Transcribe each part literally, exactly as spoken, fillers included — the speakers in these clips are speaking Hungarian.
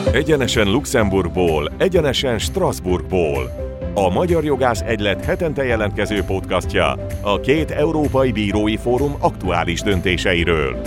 Egyenesen Luxemburgból, egyenesen Strasbourgból. A Magyar Jogász Egylet hetente jelentkező podcastja a két európai bírói fórum aktuális döntéseiről.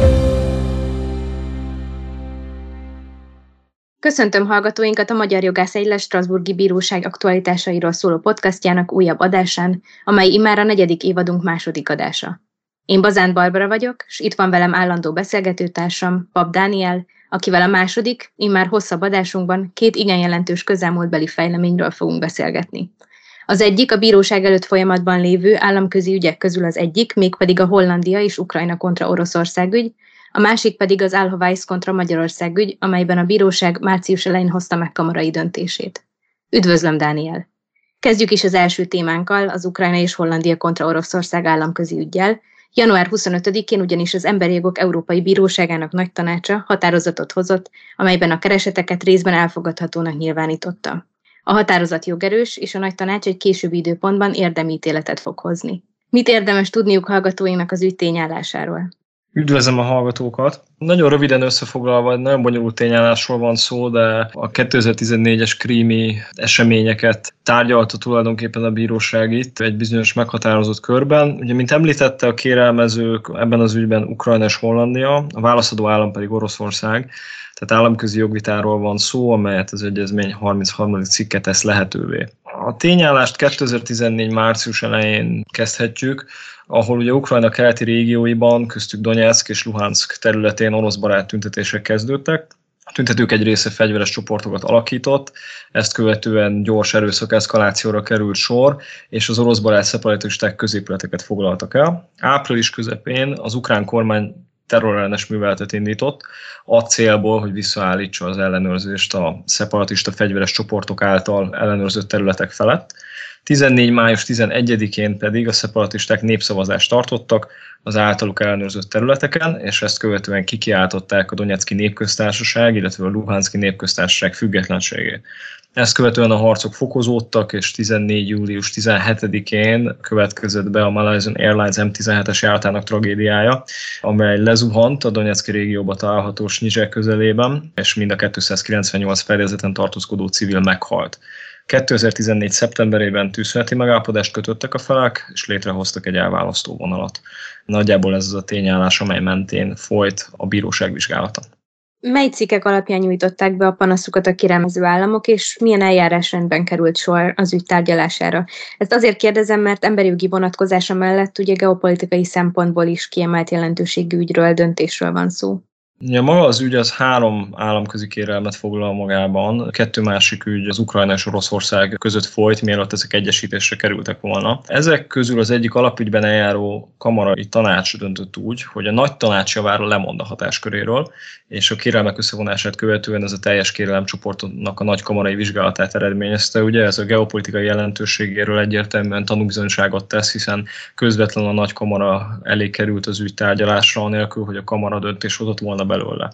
Köszöntöm hallgatóinkat a Magyar Jogász Egylet Strasbourgi Bíróság aktualitásairól szóló podcastjának újabb adásán, amely immár a negyedik évadunk második adása. Én Bazán Barbara vagyok, és itt van velem állandó beszélgetőtársam, Pap Dániel, akivel a második, immár hosszabb adásunkban két igen jelentős közelmúltbeli fejleményről fogunk beszélgetni. Az egyik a bíróság előtt folyamatban lévő államközi ügyek közül az egyik, mégpedig a Hollandia és Ukrajna kontra Oroszország ügy, a másik pedig az Alhovajsz kontra Magyarország ügy, amelyben a bíróság március elején hozta meg kamarai döntését. Üdvözlöm, Dániel! Kezdjük is az első témánkkal, az Ukrajna és Hollandia kontra Oroszország államközi üggyel. január huszonötödikén ugyanis az Emberi Jogok Európai Bíróságának nagytanácsa határozatot hozott, amelyben a kereseteket részben elfogadhatónak nyilvánította. A határozat jogerős, és a nagytanács egy későbbi időpontban érdemi ítéletet fog hozni. Mit érdemes tudniuk hallgatóinknak az ügy tényállásáról? Üdvözlöm a hallgatókat! Nagyon röviden összefoglalva, nagyon bonyolult tényállásról van szó, de a kétezer-tizennégyes krími eseményeket tárgyalta tulajdonképpen a bíróság itt egy bizonyos meghatározott körben. Ugye, mint említette, a kérelmezők ebben az ügyben Ukrajna és Hollandia, a válaszadó állam pedig Oroszország, tehát államközi jogvitáról van szó, amelyet az egyezmény harmincharmadik cikke tesz lehetővé. A tényállást kétezer-tizennégy március elején kezdhetjük, ahol ugye Ukrajna keleti régióiban, köztük Donyeck és Luhanszk területén orosz barát tüntetések kezdődtek. A tüntetők egy része fegyveres csoportokat alakított, ezt követően gyors erőszak eszkalációra került sor, és az orosz barát szeparatisták középületeket foglaltak el. Április közepén az ukrán kormány terrorellenes műveletet indított, a célból, hogy visszaállítsa az ellenőrzést a szeparatista fegyveres csoportok által ellenőrzött területek felett. tizennégy május tizenegyedikén pedig a szeparatisták népszavazást tartottak az általuk ellenőrzött területeken, és ezt követően kikiáltották a Donyecky Népköztársaság, illetve a Luhanszki Népköztársaság függetlenségét. Ezt követően a harcok fokozódtak, és tizennégy július tizenhetedikén következett be a Malaysian Airlines em tizenhetes járatának tragédiája, amely lezuhant a Donyecky régióba található Snizse közelében, és mind a kétszázkilencvennyolc fedélzeten tartózkodó civil meghalt. kétezer-tizennégy szeptemberében tűzszüneti megállapodást kötöttek a felek, és létrehoztak egy elválasztó vonalat. Nagyjából ez az a tényállás, amely mentén folyt a bíróság vizsgálata. Mely cikkek alapján nyújtották be a panaszukat a kérelmező államok, és milyen eljárásrendben került sor az ügy tárgyalására? Ezt azért kérdezem, mert emberi jogi vonatkozása mellett ugye geopolitikai szempontból is kiemelt jelentőségű ügyről, döntésről van szó. Ja, maga az ügy az három államközi kérelmet foglal magában. A kettő másik ügy az Ukrajna és Oroszország között folyt, mielőtt ezek egyesítésre kerültek volna. Ezek közül az egyik alapügyben eljáró kamarai tanács döntött úgy, hogy a nagy tanács javára lemond a hatásköréről, és a kérelmek összevonását követően ez a teljes kérelemcsoportnak a nagy kamarai vizsgálatát eredményezte. Ugye ez a geopolitikai jelentőségéről egyértelműen tanúbizonyságot tesz, hiszen közvetlenül a nagy kamara elé került az ügy tárgyalásra, anélkül, hogy a kamara döntés hozott volna belőle.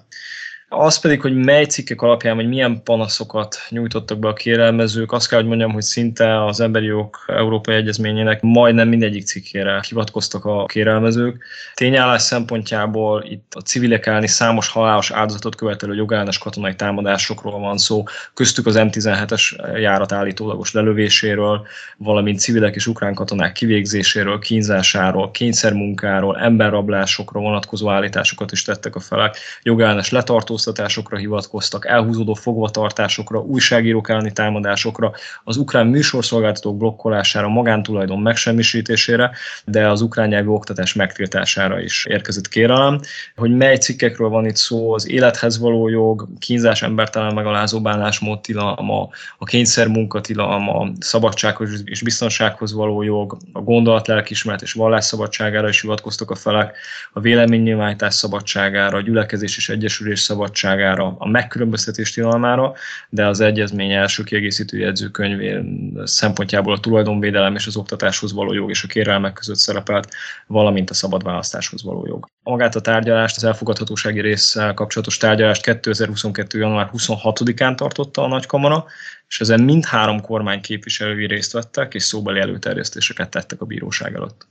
Az pedig, hogy mely cikkek alapján, vagy milyen panaszokat nyújtottak be a kérelmezők, azt kell, hogy mondjam, hogy szinte az Emberi Jogok Európai Egyezményének majdnem mindegyik cikkére hivatkoztak a kérelmezők. Tényállás szempontjából itt a civilek elleni számos halálos áldozatot követelő jogellenes katonai támadásokról van szó, köztük az em tizenhetes járat állítólagos lelövéséről, valamint civilek és ukrán katonák kivégzéséről, kínzásáról, kényszermunkáról, emberrablásokra vonatkozó állításokat is tettek a felek, jogellenes letartóztatásokra hivatkoztak, elhúzódó fogvatartásokra, újságírók elleni támadásokra, az ukrán műsorszolgáltatók blokkolására, magántulajdon megsemmisítésére, de az ukrán nyelvű oktatás megtiltására is érkezett kérelem. Hogy mely cikkekről van itt szó, az élethez való jog, kínzás, embertelen megalázó bánásmód tilalma, a kényszermunka tilalma, szabadsághoz és biztonsághoz való jog, a gondolat, lelkiismeret és vallásszabadságára is hivatkoztak a felek, a véleménynyilvánítás szabadságára, a gyülekezés és egyesülés szabadságára, a megkülönböztetés tilalmára, de az egyezmény első kiegészítő jegyzőkönyvén szempontjából a tulajdonvédelem és az oktatáshoz való jog és a kérelmek között szerepelt, valamint a szabad választáshoz való jog. Magát a tárgyalást, az elfogadhatósági résszel kapcsolatos tárgyalást kétezer-huszonkettő január huszonhatodikán tartotta a nagykamara, és ezen mindhárom kormány képviselői részt vettek, és szóbeli előterjesztéseket tettek a bíróság előtt.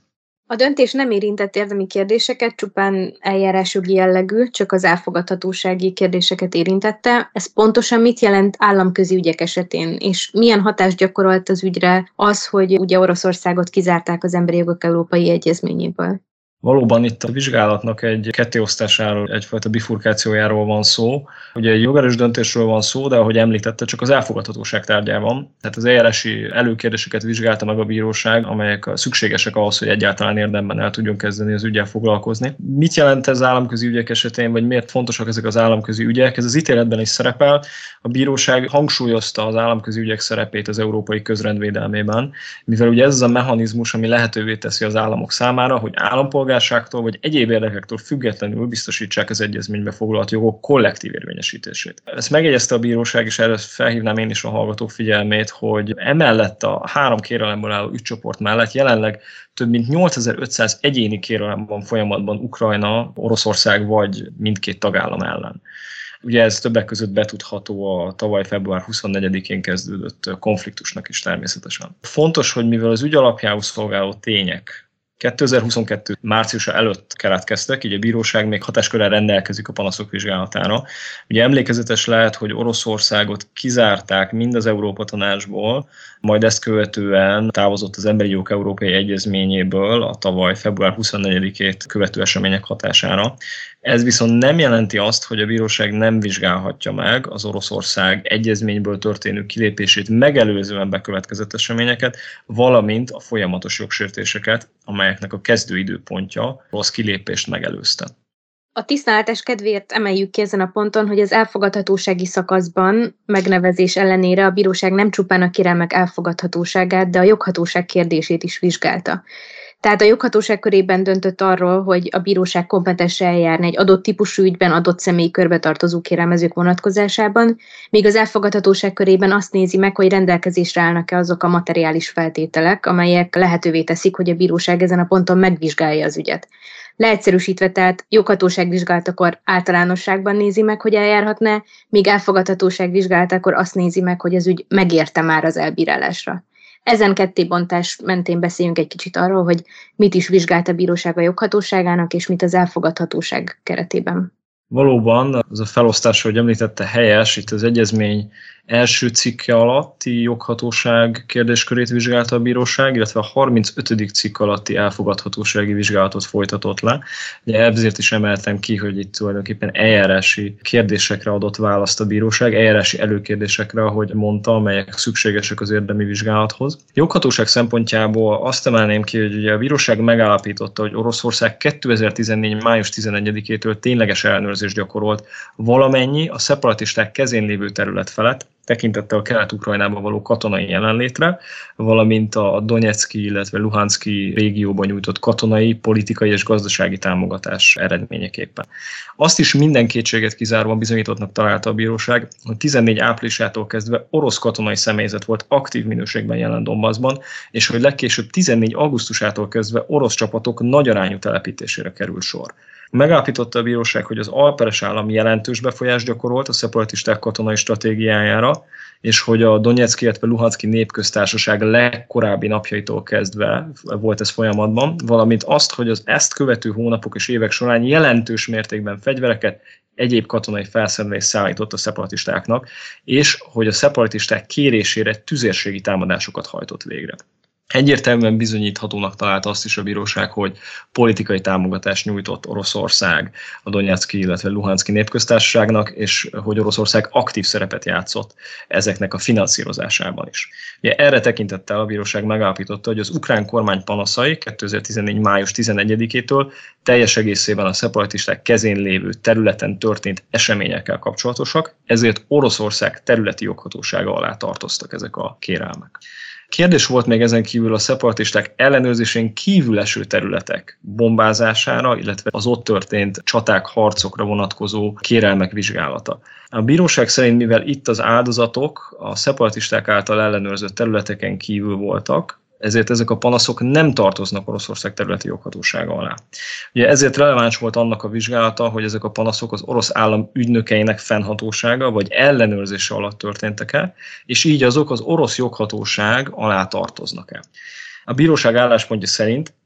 A döntés nem érintett érdemi kérdéseket, csupán eljárásjogi jellegű, csak az elfogadhatósági kérdéseket érintette. Ez pontosan mit jelent államközi ügyek esetén, és milyen hatást gyakorolt az ügyre az, hogy ugye Oroszországot kizárták az Emberi Jogok Európai Egyezményéből? Valóban itt a vizsgálatnak egy kettéosztásáról, egyfajta bifurkációjáról van szó. Ugye egy jogerős döntésről van szó, de ahogy említette, csak az elfogadhatóság tárgyában. Tehát az eljárási előkérdéseket vizsgálta meg a bíróság, amelyek szükségesek ahhoz, hogy egyáltalán érdemben el tudjon kezdeni az üggyel foglalkozni. Mit jelent ez az államközi ügyek esetén, vagy miért fontosak ezek az államközi ügyek? Ez az ítéletben is szerepel. A bíróság hangsúlyozta az államközi ügyek szerepét az európai közrendvédelmében, mivel ugye ez az a mechanizmus, ami lehetővé teszi az államok számára, hogy állampolgár vagy egyéb érdekektől függetlenül biztosítsák az egyezménybe foglalt jogok kollektív érvényesítését. Ezt megjegyezte a bíróság, és erre felhívnám én is a hallgatók figyelmét, hogy emellett a három kérelemből álló ügycsoport mellett jelenleg több mint nyolcezer-ötszáz egyéni kérelem van folyamatban Ukrajna, Oroszország vagy mindkét tagállam ellen. Ugye ez többek között betudható a tavaly február huszonnegyedikén kezdődött konfliktusnak is természetesen. Fontos, hogy mivel az ügy alapjául szolgáló tények kétezer-huszonkettő márciusa előtt keletkeztek, így a bíróság még hatáskörrel rendelkezik a panaszok vizsgálatára. Ugye emlékezetes lehet, hogy Oroszországot kizárták mind az Európa Tanácsból, majd ezt követően távozott az Emberi Jogok Európai Egyezményéből a tavaly február huszonnegyedikét követő események hatására. Ez viszont nem jelenti azt, hogy a bíróság nem vizsgálhatja meg az Oroszország egyezményből történő kilépését megelőzően bekövetkezett eseményeket, valamint a folyamatos jogsértéseket, amelyeknek a kezdőidőpontja rossz kilépést megelőzte. A tisztánlátás kedvéért emeljük ki ezen a ponton, hogy az elfogadhatósági szakaszban megnevezés ellenére a bíróság nem csupán a kérelmek elfogadhatóságát, de a joghatóság kérdését is vizsgálta. Tehát a joghatóság körében döntött arról, hogy a bíróság kompetens eljárni egy adott típusú ügyben adott személyi körbe tartozó kérelmezők vonatkozásában, míg az elfogadhatóság körében azt nézi meg, hogy rendelkezésre állnak-e azok a materiális feltételek, amelyek lehetővé teszik, hogy a bíróság ezen a ponton megvizsgálja az ügyet. Leegyszerűsítve, tehát joghatóság vizsgálatakor általánosságban nézi meg, hogy eljárhatna, míg elfogadhatóság vizsgálatakor azt nézi meg, hogy az ügy megérte már az elbírálásra. Ezen kettébontás mentén beszéljünk egy kicsit arról, hogy mit is vizsgált a bíróság a joghatóságának, és mit az elfogadhatóság keretében. Valóban az a felosztás, hogy említette, helyes, itt az egyezmény első cikke alatti joghatóság kérdéskörét vizsgálta a bíróság, illetve a harmincötödik cikk alatti elfogadhatósági vizsgálatot folytatott le. Ugye ezért is emeltem ki, hogy itt tulajdonképpen eljárási kérdésekre adott választ a bíróság, eljárási előkérdésekre, ahogy mondta, amelyek szükségesek az érdemi vizsgálathoz. Joghatóság szempontjából azt emelném ki, hogy ugye a bíróság megállapította, hogy Oroszország kétezer-tizennégy. május tizenegyedikétől tényleges ellenőrzést gyakorolt valamennyi a szeparatisták kezén lévő terület felett, tekintettel a Kelet-Ukrajnában való katonai jelenlétre, valamint a Donetszki, illetve Luhanszki régióban nyújtott katonai, politikai és gazdasági támogatás eredményeképpen. Azt is minden kétséget kizárva bizonyítottnak találta a bíróság, hogy tizennégy áprilisától kezdve orosz katonai személyzet volt aktív minőségben jelen Donbaszban, és hogy legkésőbb tizennégy augusztusától kezdve orosz csapatok nagyarányú telepítésére került sor. Megállapította a bíróság, hogy az alperes állam jelentős befolyást gyakorolt a szeparatisták katonai stratégiájára, és hogy a Donetszki, illetve Luhanszki népköztársaság legkorábbi napjaitól kezdve volt ez folyamatban, valamint azt, hogy az ezt követő hónapok és évek során jelentős mértékben fegyvereket, egyéb katonai felszerelést szállított a szeparatistáknak, és hogy a szeparatisták kérésére tüzérségi támadásokat hajtott végre. Egyértelműen bizonyíthatónak találta azt is a bíróság, hogy politikai támogatást nyújtott Oroszország a Donetszki, illetve Luhanszki népköztársaságnak, és hogy Oroszország aktív szerepet játszott ezeknek a finanszírozásában is. Ugye erre tekintettel a bíróság megállapította, hogy az ukrán kormány panaszai kétezer-tizennégy. május tizenegyedikétől teljes egészében a szeparatisták kezén lévő területen történt eseményekkel kapcsolatosak, ezért Oroszország területi joghatósága alá tartoztak ezek a kérelmek. Kérdés volt még ezen kívül a szeparatisták ellenőrzésén kívül eső területek bombázására, illetve az ott történt csaták, harcokra vonatkozó kérelmek vizsgálata. A bíróság szerint, mivel itt az áldozatok a szeparatisták által ellenőrzött területeken kívül voltak, ezért ezek a panaszok nem tartoznak Oroszország területi joghatósága alá. Ugye ezért releváns volt annak a vizsgálata, hogy ezek a panaszok az orosz állam ügynökeinek fennhatósága vagy ellenőrzése alatt történtek-e, és így azok az orosz joghatóság alá tartoznak-e. A bíróság álláspontja szerint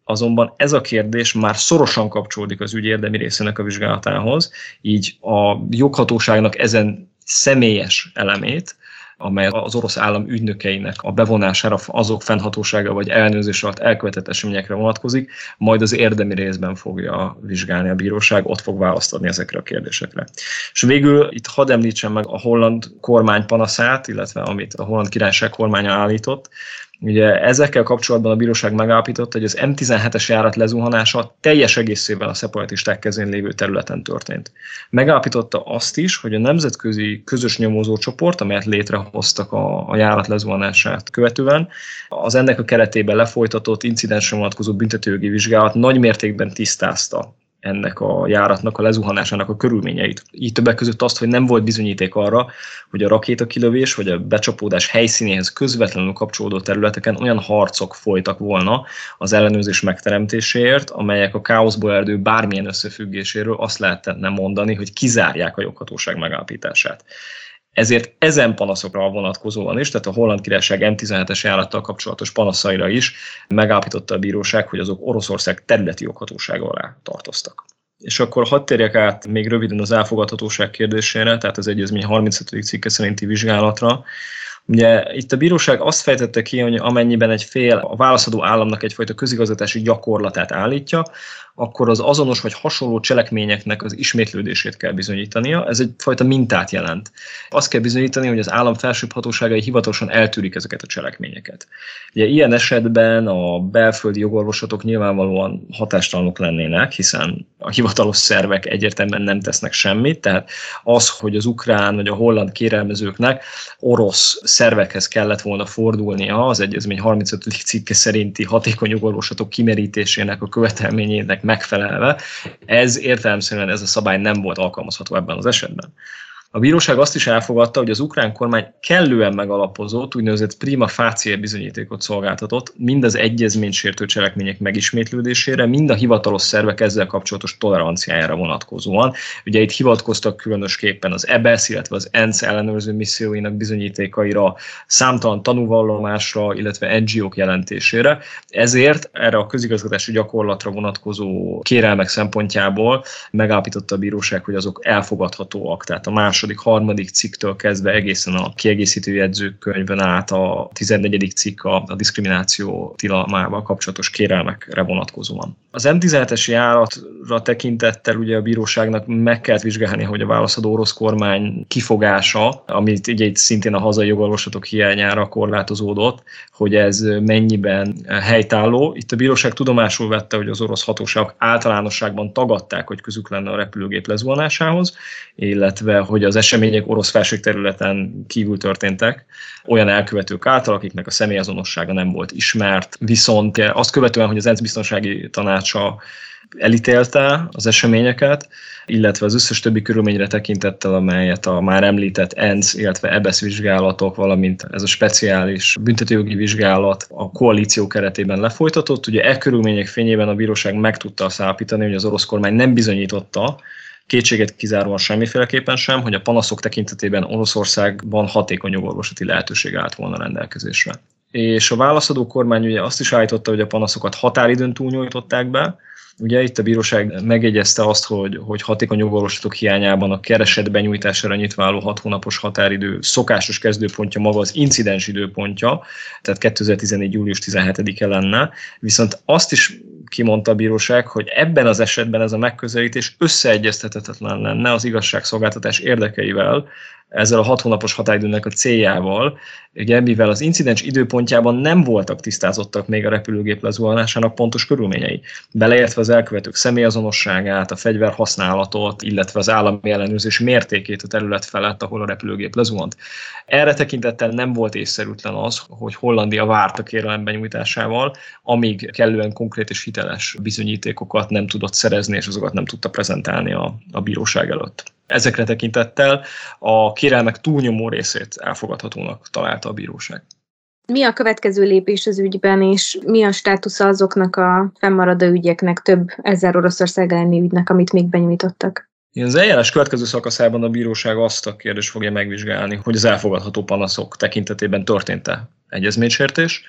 azonban ez a kérdés már szorosan kapcsolódik az ügy érdemi részének a vizsgálatához, így a joghatóságnak ezen személyes elemét, amely az orosz állam ügynökeinek a bevonására, azok fennhatósága vagy ellenőrzés alatt elkövetett eseményekre vonatkozik, majd az érdemi részben fogja vizsgálni a bíróság, ott fog választ adni ezekre a kérdésekre. És végül itt hadd említsem meg a holland kormány panaszát, illetve amit a holland királyság kormánya állított. Ugye ezekkel kapcsolatban a bíróság megállapította, hogy az em tizenhetes járat lezuhanása teljes egészében a szeparatisták kezén lévő területen történt. Megállapította azt is, hogy a nemzetközi közös nyomozócsoport, amelyet létrehoztak a, a járat lezuhanását követően, az ennek a keretében lefolytatott incidensre vonatkozó büntetőjogi vizsgálat nagy mértékben tisztázta ennek a járatnak, a lezuhanásának a körülményeit. Így többek között azt, hogy nem volt bizonyíték arra, hogy a rakétakilövés vagy a becsapódás helyszínéhez közvetlenül kapcsolódó területeken olyan harcok folytak volna az ellenőrzés megteremtéséért, amelyek a káoszból eredő bármilyen összefüggéséről azt lehetne mondani, hogy kizárják a joghatóság megállapítását. Ezért ezen panaszokra vonatkozóan is, tehát a holland királyság em tizenhetes járattal kapcsolatos panaszaira is megállapította a bíróság, hogy azok Oroszország területi joghatósága alá tartoztak. És akkor hadd térjek át még röviden az elfogadhatóság kérdésére, tehát az egyezmény harmincötödik cikke szerinti vizsgálatra. Ugye itt a bíróság azt fejtette ki, hogy amennyiben egy fél a válaszadó államnak egyfajta közigazgatási gyakorlatát állítja, akkor az azonos vagy hasonló cselekményeknek az ismétlődését kell bizonyítania. Ez egyfajta mintát jelent. Azt kell bizonyítani, hogy az állam felsőbb hatóságai hivatalosan eltűrik ezeket a cselekményeket. Ugye ilyen esetben a belföldi jogorvoslatok nyilvánvalóan hatástalanok lennének, hiszen a hivatalos szervek egyértelműen nem tesznek semmit, tehát az, hogy az ukrán vagy a holland kérelmezőknek orosz szervekhez kellett volna fordulnia az egyezmény harmincötödik cikke szerinti hatékony jogorvoslatok kimerítésének a követelményének megfelelve, ez értelemszerűen ez a szabály nem volt alkalmazható ebben az esetben. A bíróság azt is elfogadta, hogy az ukrán kormány kellően megalapozott, úgynevezett prima facie bizonyítékot szolgáltatott mind az egyezményt sértő cselekmények megismétlődésére, mind a hivatalos szervek ezzel kapcsolatos toleranciájára vonatkozóan. Ugye itt hivatkoztak különösképpen az é bé e es, illetve az ENSZ ellenőrző misszióinak bizonyítékaira, számtalan tanúvallomásra, illetve en gé ó-k jelentésére. Ezért erre a közigazgatási gyakorlatra vonatkozó kérelmek szempontjából megállapította a bíróság, hogy azok elfogadhatóak. Tehát a más második, harmadik cikktől kezdve egészen a kiegészítő jegyzőkönyvben át a tizennegyedik cikk a, a diszkrimináció tilalmával kapcsolatos kérelmekre vonatkozóan. Az em tizenhetes járatra tekintettel ugye a bíróságnak meg kellett vizsgálni, hogy a válaszadó orosz kormány kifogása, amit ugye itt szintén a hazai jogorvoslatok hiányára korlátozódott, hogy ez mennyiben helytálló. Itt a bíróság tudomásul vette, hogy az orosz hatóságok általánosságban tagadták, hogy közük lenne a repülőgép lezuhanásához, illetve hogy az események orosz felségterületen kívül történtek, olyan elkövetők által, akiknek a személyazonossága nem volt ismert, viszont azt követően, hogy az ENSZ biztonsági tanácsa elítélte az eseményeket, illetve az összes többi körülményre tekintettel, amelyet a már említett ENSZ, illetve é bé e es vizsgálatok, valamint ez a speciális büntetőjogi vizsgálat a koalíció keretében lefolytatott. Ugye e körülmények fényében a bíróság meg tudta azt állapítani, hogy az orosz kormány nem bizonyította, kétséget kizáróan semmiféleképpen sem, hogy a panaszok tekintetében Oroszországban hatékony jogorvoslati lehetőség állt volna rendelkezésre. És a válaszadó kormány ugye azt is állította, hogy a panaszokat határidőn túlnyújtották be. Ugye itt a bíróság megjegyezte azt, hogy, hogy hatékony jogorvoslatok hiányában a kereset benyújtására nyitva álló hat hónapos határidő szokásos kezdőpontja maga az incidens időpontja, tehát kétezer-tizennégy. július tizenhetedike lenne, viszont azt is kimondta a bíróság, hogy ebben az esetben ez a megközelítés összeegyeztethetetlen lenne az igazságszolgáltatás érdekeivel, ezzel a hat hónapos határidőnek a céljával, ugye, mivel az incidens időpontjában nem voltak tisztázottak még a repülőgép lezuhanásának pontos körülményei, beleértve az elkövetők személyazonosságát, a fegyverhasználatot, illetve az állami ellenőrzés mértékét a terület felett, ahol a repülőgép lezuhant. Erre tekintettel nem volt észszerűtlen az, hogy Hollandia várt a kérelem benyújtásával, amíg kellően konkrét és hiteles bizonyítékokat nem tudott szerezni, és azokat nem tudta prezentálni a, a bíróság előtt. Ezekre tekintettel a kérelmek túlnyomó részét elfogadhatónak találta a bíróság. Mi a következő lépés az ügyben, és mi a státusza azoknak a fennmaradó ügyeknek, több ezer Oroszország elleni ügynek, amit még benyújtottak? Az eljárás következő szakaszában a bíróság azt a kérdést fogja megvizsgálni, hogy az elfogadható panaszok tekintetében történt-e egyezménysértés.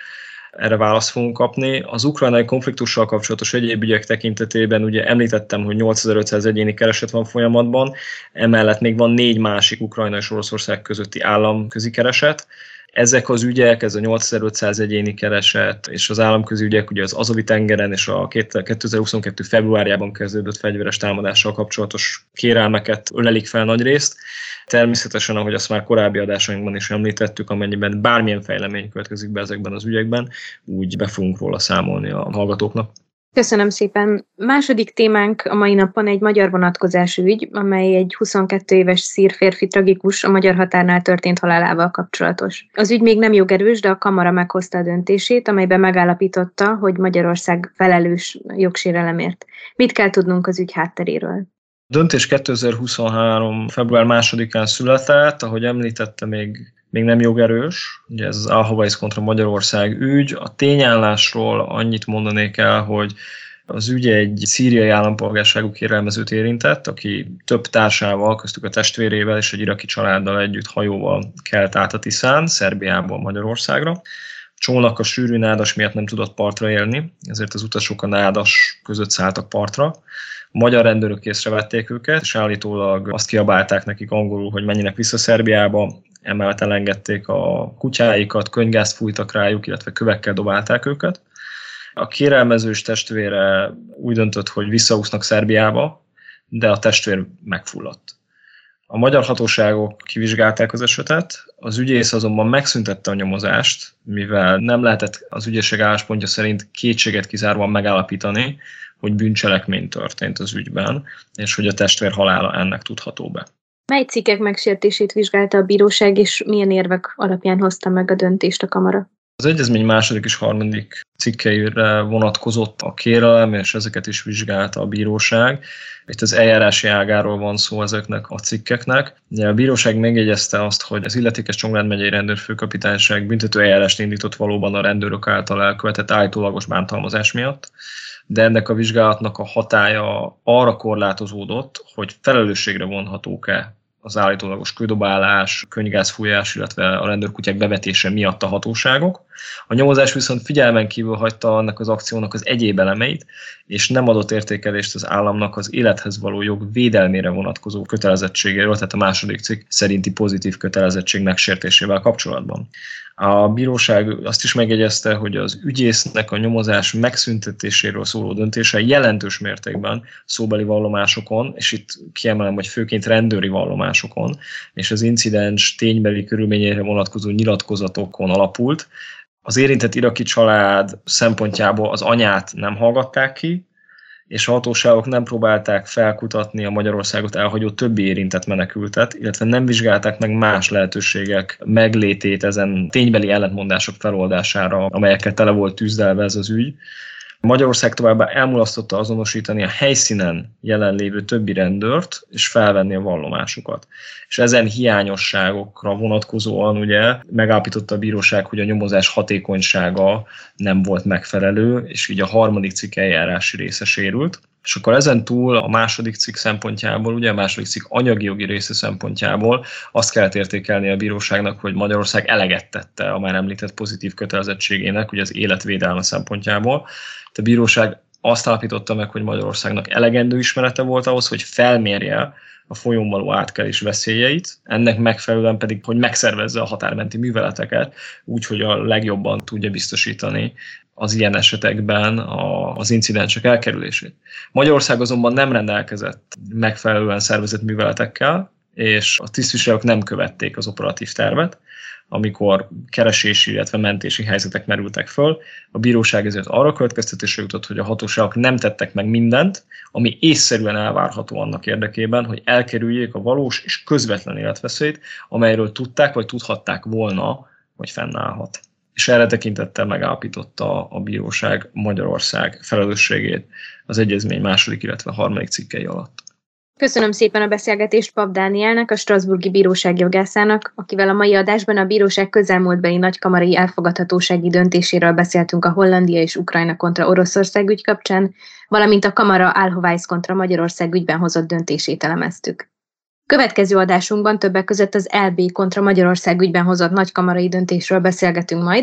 erre választ fogunk kapni. Az ukrajnai konfliktussal kapcsolatos egyéb ügyek tekintetében ugye említettem, hogy nyolcezer-ötszáz egyéni kereset van folyamatban, emellett még van négy másik Ukrajna és Oroszország közötti államközi kereset. Ezek az ügyek, ez a nyolcezer-ötszáz egyéni kereset és az államközi ügyek ugye az Azovi-tengeren és a kétezer-huszonkettő februárjában kezdődött fegyveres támadással kapcsolatos kérelmeket ölelik fel nagyrészt. Természetesen, ahogy azt már korábbi adásainkban is említettük, amennyiben bármilyen fejlemény következik be ezekben az ügyekben, úgy be fogunk róla számolni a hallgatóknak. Köszönöm szépen. Második témánk a mai napon egy magyar vonatkozású ügy, amely egy huszonkettő éves szír férfi tragikus, a magyar határnál történt halálával kapcsolatos. Az ügy még nem jogerős, de a kamara meghozta a döntését, amelyben megállapította, hogy Magyarország felelős jogsérelemért. Mit kell tudnunk az ügy hátteréről? A döntés kétezer-huszonhárom. február másodikán született, ahogy említette, még, még nem jogerős. Ugye ez az Alhovaisz kontra Magyarország ügy. A tényállásról annyit mondanék el, hogy az ügy egy szíriai állampolgárságú kérelmezőt érintett, aki több társával, köztük a testvérével és egy iraki családdal együtt hajóval kelt át a Tiszán, Szerbiából Magyarországra. Csónak a sűrű nádas miatt nem tudott partra élni, ezért az utasok a nádas között szálltak partra. A magyar rendőrök észrevették őket, és állítólag azt kiabálták nekik angolul, hogy menjenek vissza Szerbiába, emellett elengedték a kutyáikat, könyvgázt fújtak rájuk, illetve kövekkel dobálták őket. A kérelmezős testvére úgy döntött, hogy visszaúsznak Szerbiába, de a testvér megfulladt. A magyar hatóságok kivizsgálták az esetet, az ügyész azonban megszüntette a nyomozást, mivel nem lehetett az ügyészség álláspontja szerint kétséget kizáróan megállapítani, hogy bűncselekmény történt az ügyben, és hogy a testvér halála ennek tudható be. Mely cikkek megsértését vizsgálta a bíróság, és milyen érvek alapján hozta meg a döntést a kamara? Az egyezmény második és harmadik cikkeire vonatkozott a kérelem, és ezeket is vizsgálta a bíróság. Itt az eljárási ágáról van szó ezeknek a cikkeknek. Ugye a bíróság megjegyezte azt, hogy az illetékes Csongrád megyei rendőrfőkapitányság büntető eljárást indított valóban a rendőrök által elkövetett állítólagos bántalmazás miatt, de ennek a vizsgálatnak a hatálya arra korlátozódott, hogy felelősségre vonhatók-e az állítólagos kődobálás, könyvgázfújás, illetve a rendőrkutyák bevetése miatt a hatóságok. A nyomozás viszont figyelmen kívül hagyta ennek az akciónak az egyéb elemeit, és nem adott értékelést az államnak az élethez való jog védelmére vonatkozó kötelezettségéről, tehát a második cikk szerinti pozitív kötelezettség megsértésével kapcsolatban. A bíróság azt is megjegyezte, hogy az ügyésznek a nyomozás megszüntetéséről szóló döntése jelentős mértékben szóbeli vallomásokon, és itt kiemelem, hogy főként rendőri vallomásokon, és az incidens ténybeli körülményeire vonatkozó nyilatkozatokon alapult. Az érintett iraki család szempontjából az anyát nem hallgatták ki, és a hatóságok nem próbálták felkutatni a Magyarországot elhagyó többi érintett menekültet, illetve nem vizsgálták meg más lehetőségek meglétét ezen ténybeli ellentmondások feloldására, amelyekkel tele volt tűzdelve ez az ügy. Magyarország továbbá elmulasztotta azonosítani a helyszínen jelenlévő többi rendőrt, és felvenni a vallomásukat. És ezen hiányosságokra vonatkozóan ugye megállapította a bíróság, hogy a nyomozás hatékonysága nem volt megfelelő, és így a harmadik cikk eljárási része sérült. És akkor ezen túl a második cikk szempontjából, ugye a második cikk anyagi jogi része szempontjából azt kellett értékelni a bíróságnak, hogy Magyarország eleget tette a már említett pozitív kötelezettségének, ugye az életvédelme szempontjából. A bíróság azt állapította meg, hogy Magyarországnak elegendő ismerete volt ahhoz, hogy felmérje a folyón való átkelés veszélyeit, ennek megfelelően pedig, hogy megszervezze a határmenti műveleteket, úgy, hogy a legjobban tudja biztosítani az ilyen esetekben az incidensek elkerülését. Magyarország azonban nem rendelkezett megfelelően szervezett műveletekkel, és a tisztviselők nem követték az operatív tervet, amikor keresési, illetve mentési helyzetek merültek föl. A bíróság ezért arra következtetésre jutott, hogy a hatóságok nem tettek meg mindent, ami észszerűen elvárható annak érdekében, hogy elkerüljék a valós és közvetlen életveszélyt, amelyről tudták vagy tudhatták volna, hogy fennállhat. És erre tekintettel megállapította a bíróság Magyarország felelősségét az egyezmény második, illetve harmadik cikkei alatt. Köszönöm szépen a beszélgetést Pap Dánielnek, a Strasbourgi Bíróság jogászának, akivel a mai adásban a bíróság közelmúltbeli nagykamarai elfogadhatósági döntéséről beszéltünk a Hollandia és Ukrajna kontra Oroszország ügy kapcsán, valamint a kamara Alhovaisz kontra Magyarország ügyben hozott döntését elemeztük. Következő adásunkban többek között az el bé kontra Magyarország ügyben hozott nagykamarai döntésről beszélgetünk majd,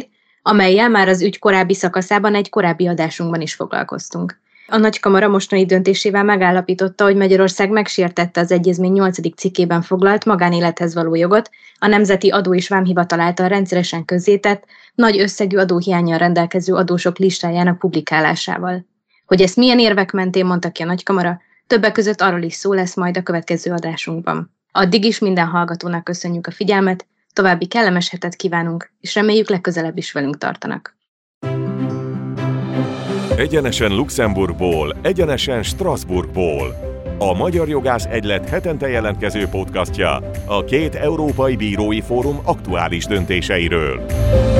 amellyel már az ügy korábbi szakaszában egy korábbi adásunkban is foglalkoztunk. A Nagykamara mostani döntésével megállapította, hogy Magyarország megsértette az egyezmény nyolcadik cikkében foglalt magánélethez való jogot, a Nemzeti Adó és Vámhivatal által rendszeresen közzétett, nagy összegű adóhiánnyal rendelkező adósok listájának publikálásával. Hogy ezt milyen érvek mentén mondta ki a Nagykamara, többek között arról is szó lesz majd a következő adásunkban. Addig is minden hallgatónak köszönjük a figyelmet, további kellemes hetet kívánunk, és reméljük legközelebb is velünk tartanak. Egyenesen Luxemburgból, egyenesen Strasbourgból. A Magyar Jogász Egylet hetente jelentkező podcastja a két európai bírói fórum aktuális döntéseiről.